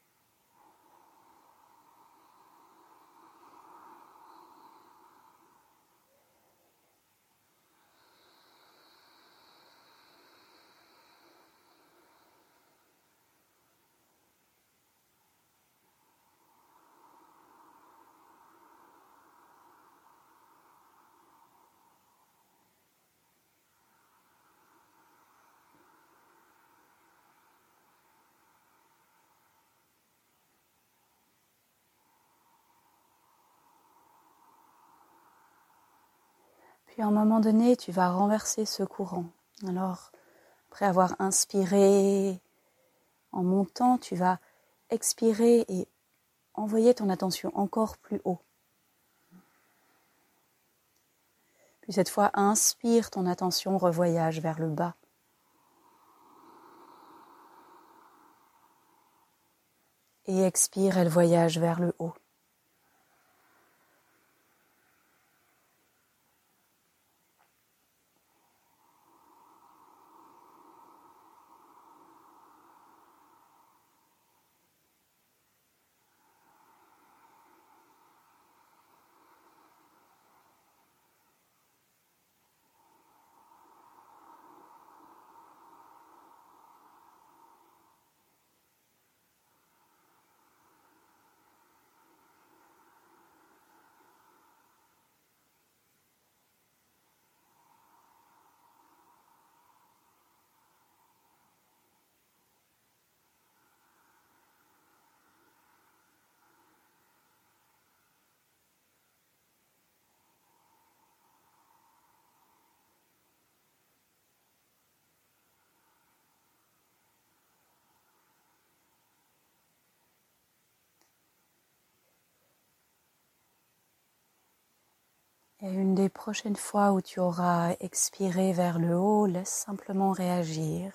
Puis à un moment donné, tu vas renverser ce courant. Alors, après avoir inspiré en montant, tu vas expirer et envoyer ton attention encore plus haut. Puis cette fois, inspire, ton attention revoyage vers le bas. Et expire, elle voyage vers le haut. Et une des prochaines fois où tu auras expiré vers le haut, laisse simplement réagir.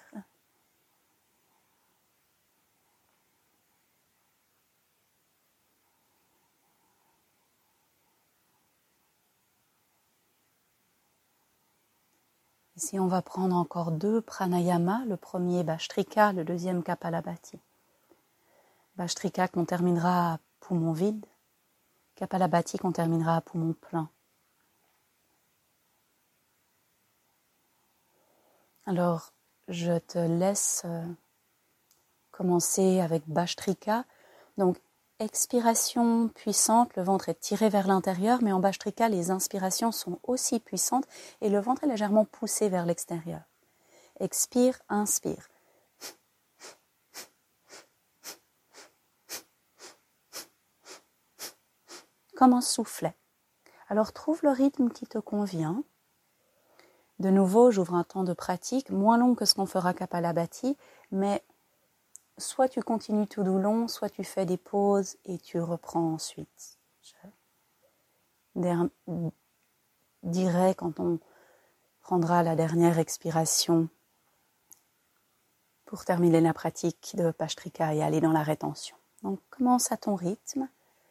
Ici, on va prendre encore 2 pranayamas, le premier Bhastrika, le deuxième Kapalabhati. Bhastrika qu'on terminera à poumon vide, Kapalabhati qu'on terminera à poumon plein. Alors, je te laisse commencer avec Bhastrika. Donc, expiration puissante, le ventre est tiré vers l'intérieur, mais en Bhastrika, les inspirations sont aussi puissantes et le ventre est légèrement poussé vers l'extérieur. Expire, inspire. Comme un soufflet. Alors, trouve le rythme qui te convient. De nouveau, j'ouvre un temps de pratique, moins long que ce qu'on fera Kapalabhati, mais soit tu continues tout du long, soit tu fais des pauses et tu reprends ensuite. Je dirai quand on prendra la dernière expiration pour terminer la pratique de Bhastrika et aller dans la rétention. Donc commence à ton rythme.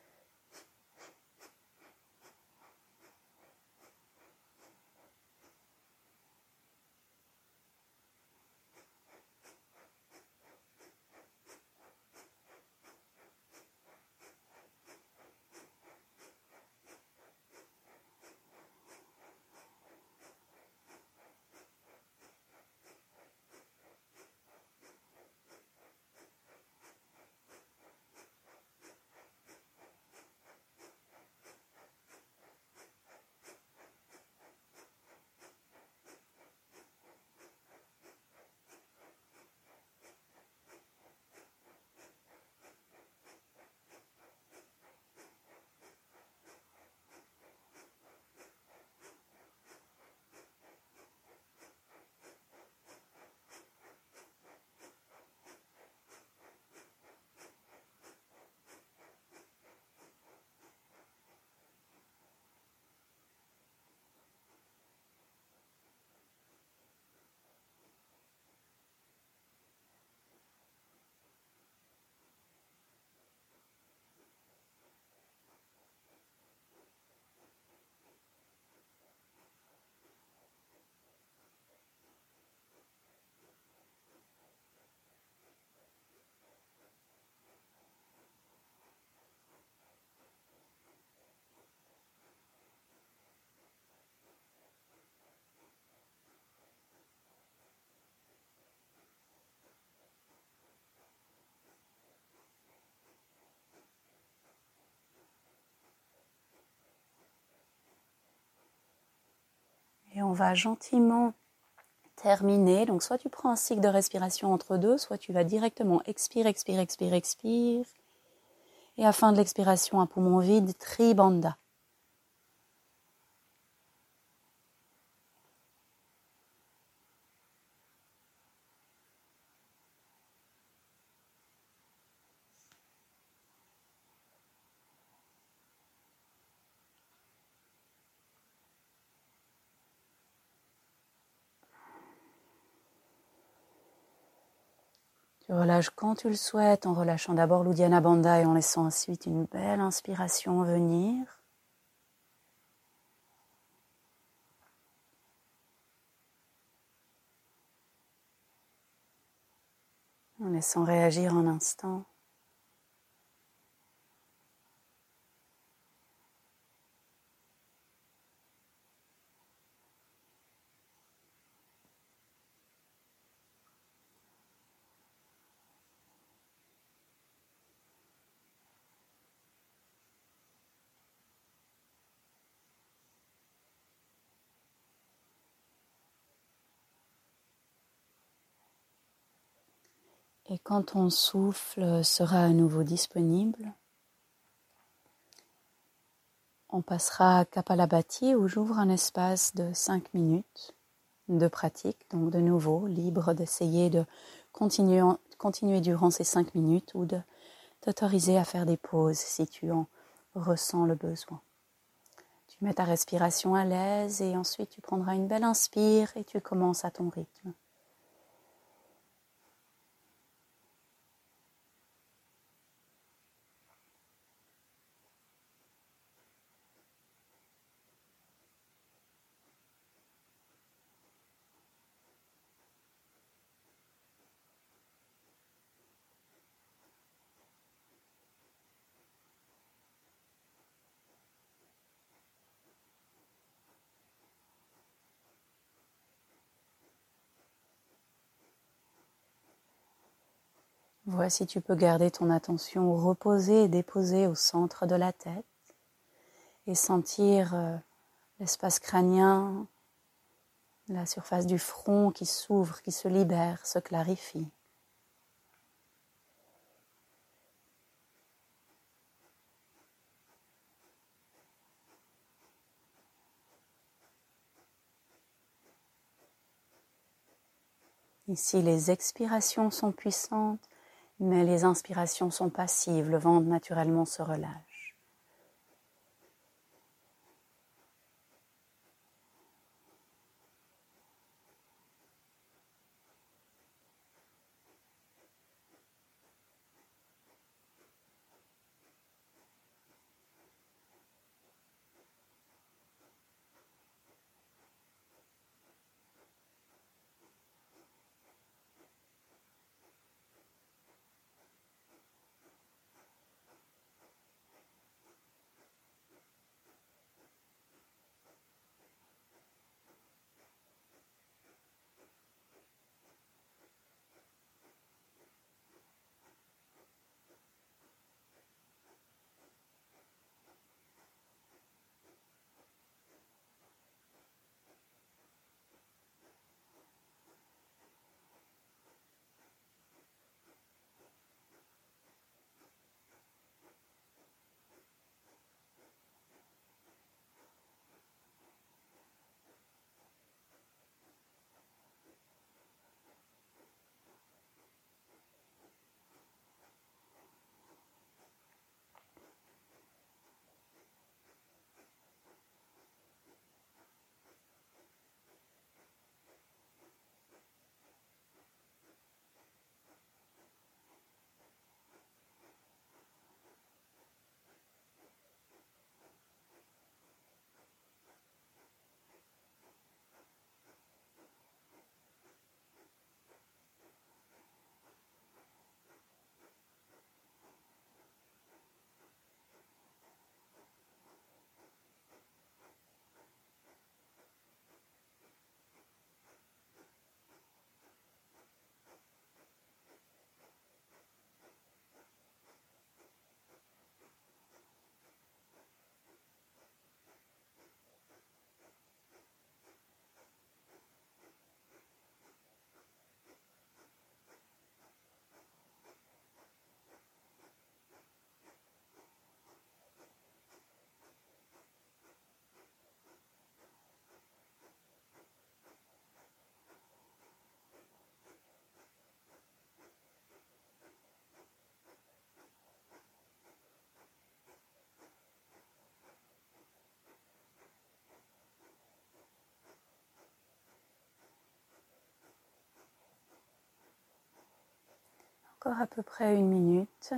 Et on va gentiment terminer. Donc soit tu prends un cycle de respiration entre deux, soit tu vas directement expire, expire, expire, expire. Et à la fin de l'expiration, un poumon vide, Tribandha. Tu relâches quand tu le souhaites, en relâchant d'abord l'Uddiyana Bandha et en laissant ensuite une belle inspiration venir. En laissant réagir un instant. Et quand ton souffle sera à nouveau disponible, on passera à Kapalabhati où j'ouvre un espace de 5 minutes de pratique, donc de nouveau libre d'essayer de continuer durant ces 5 minutes ou de t'autoriser à faire des pauses si tu en ressens le besoin. Tu Tu mets ta respiration à l'aise et ensuite tu prendras une belle inspire et tu commences à ton rythme. Vois si tu peux garder ton attention reposée et déposée au centre de la tête et sentir l'espace crânien, la surface du front qui s'ouvre, qui se libère, se clarifie. Ici, les expirations sont puissantes, mais les inspirations sont passives, le ventre naturellement se relâche. Encore à peu près 1 minute.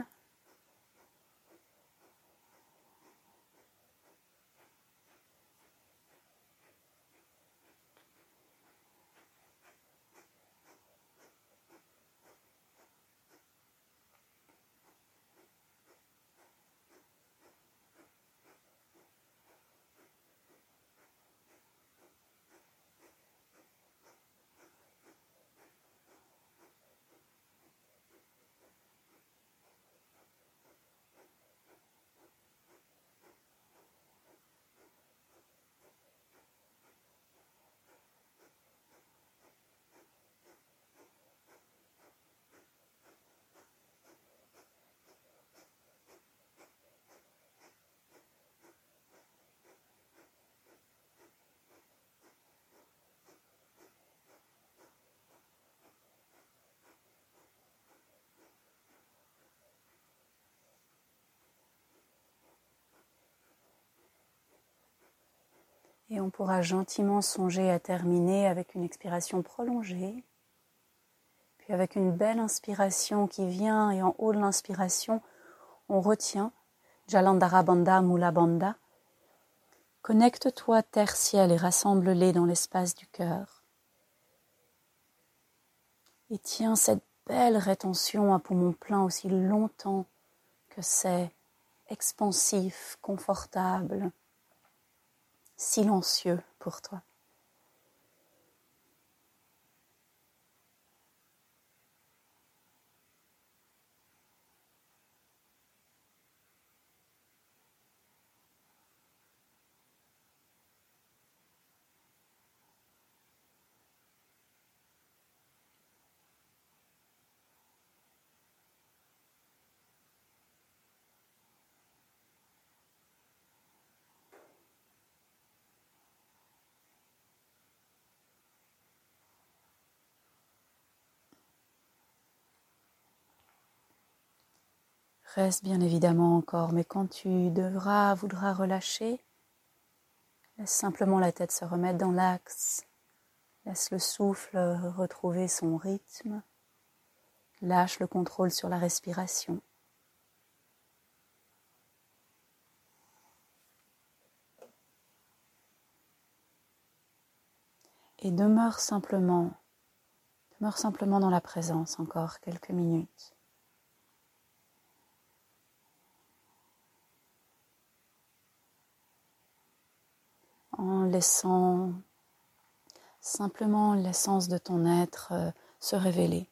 Et on pourra gentiment songer à terminer avec une expiration prolongée, puis avec une belle inspiration qui vient, et en haut de l'inspiration, on retient Jalandhara Bandha Mula Bandha. Connecte-toi terre-ciel et rassemble-les dans l'espace du cœur. Et tiens cette belle rétention à poumon plein aussi longtemps que c'est expansif, confortable, silencieux pour toi. Reste bien évidemment encore, mais quand tu voudras relâcher, laisse simplement la tête se remettre dans l'axe, laisse le souffle retrouver son rythme, lâche le contrôle sur la respiration. Et demeure simplement dans la présence encore quelques minutes. En laissant simplement l'essence de ton être se révéler.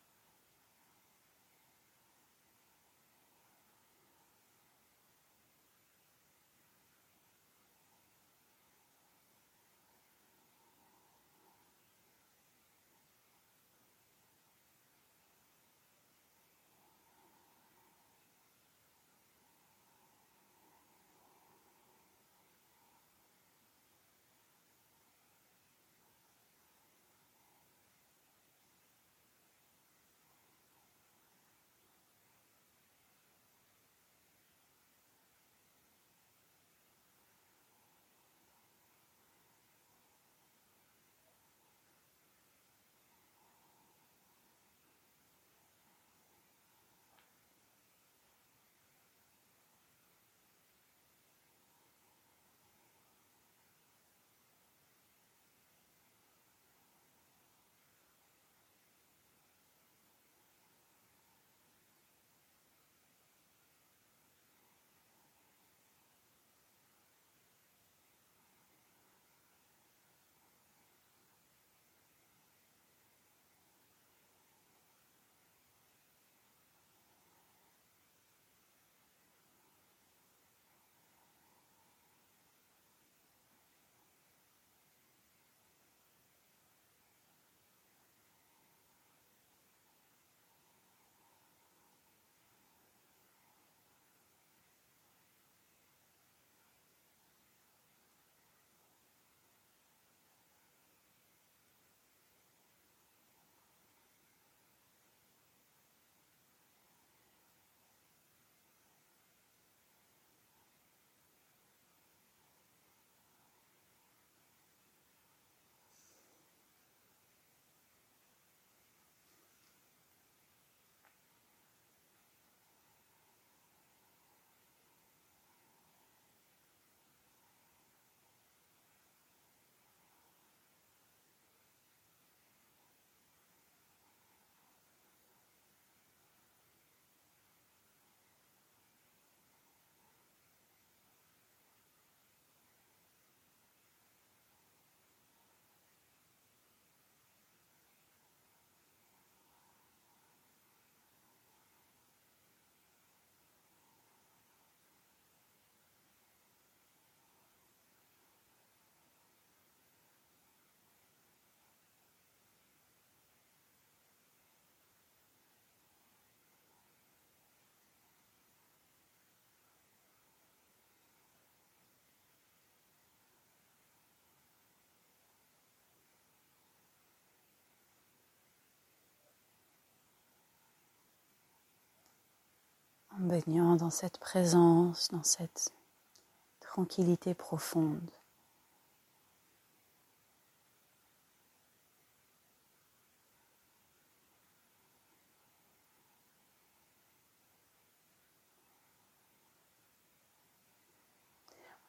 En baignant dans cette présence, dans cette tranquillité profonde.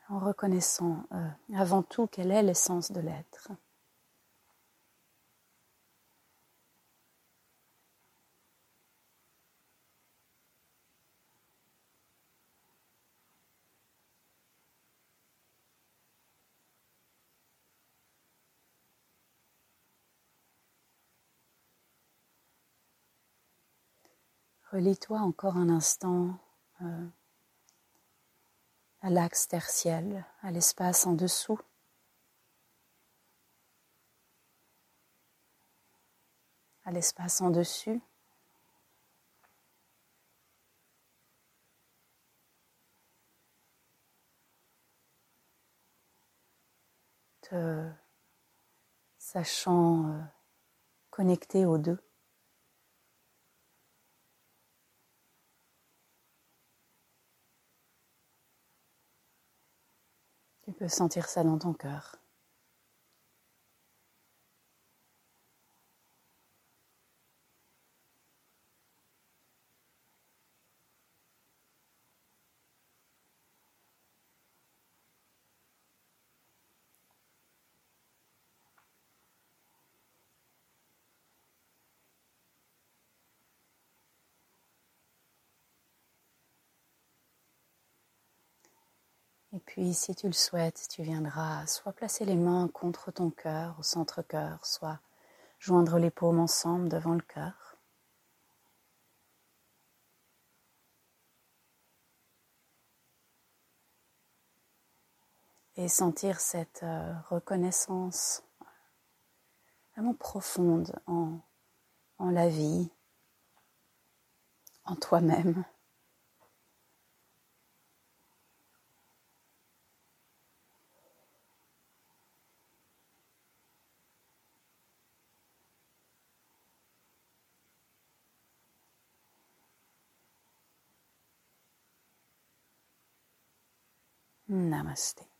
en reconnaissant avant tout quelle est l'essence de l'être. Relie-toi encore un instant à l'axe tertiel, à l'espace en dessous. À l'espace en dessus. Te sachant connecter aux deux. Tu peux sentir ça dans ton cœur. Et puis, si tu le souhaites, tu viendras soit placer les mains contre ton cœur, au centre-cœur, soit joindre les paumes ensemble devant le cœur. Et sentir cette reconnaissance vraiment profonde en la vie, en toi-même. Namaste.